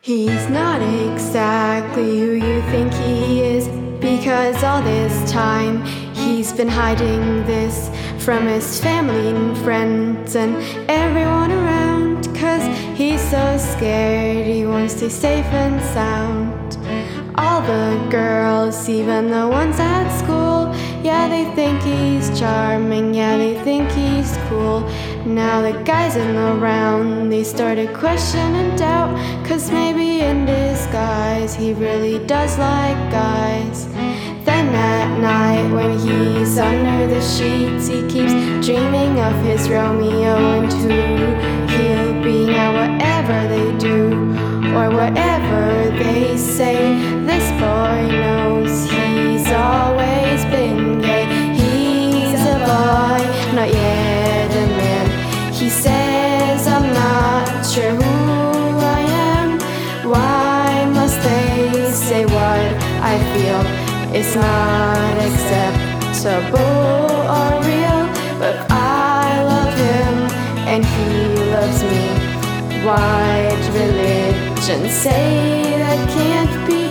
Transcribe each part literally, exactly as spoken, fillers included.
He's not exactly who you think he is, because all this time he's been hiding this from his family and friends and everyone around, 'cause he's so scared he wants to stay safe and sound. All the girls, even the ones at school, yeah, they think he's charming, yeah, they think he's cool. Now the guys in the round, they started question and doubt, 'cause maybe in disguise he really does like guys. Then at night when he's under the sheets, he keeps dreaming of his Romeo and who he'll be. Now whatever they do or whatever they say, this boy knows he's always been gay. He's a boy, not yet a man. He says, I'm not sure who I am. Why must they say what I feel? It's not acceptable or real, but I love him and he loves me. Why'd religion say that can't be?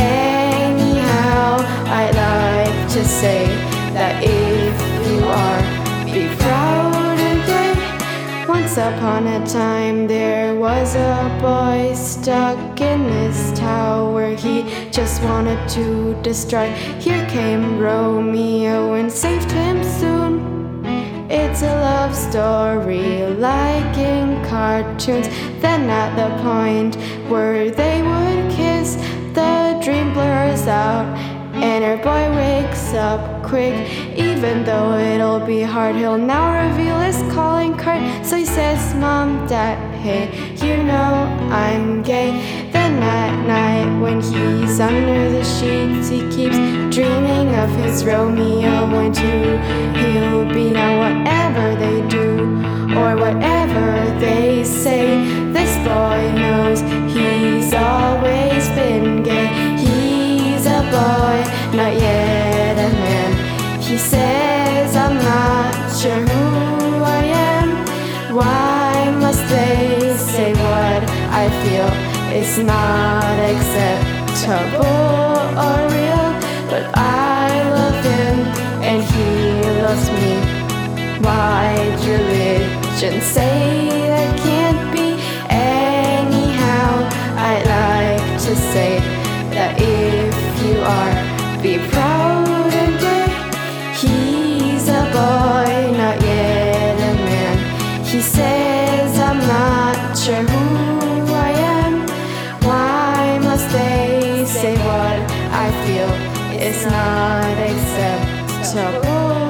Anyhow, I'd like to say that if you are, be proud and play. Once upon a time there was a boy stuck in this tower he just wanted to destroy. Here came Romeo and saved him soon. It's a love story like in cartoons. Then at the point where they would kiss, the dream blurs out and our boy wakes up quick. Even though it'll be hard, he'll now reveal his calling card. So he says, Mom, Dad, hey, you know I'm gay. Then at night when he's under the sheets, he keeps dreaming of his Romeo and who he'll be. Now whatever they do or whatever they say, this boy knows he's always been gay. He's a boy, not yet a man. He says, I'm not sure who I am. Why must they say what I feel? It's not acceptable or real, but I love him and he loves me. Why'd religion say that can't be? Anyhow, I'd like to say that if you are, be proud and play. He's a boy, not yet a man. He says, I'm not sure who I am. Why must they say what I feel? It's not acceptable.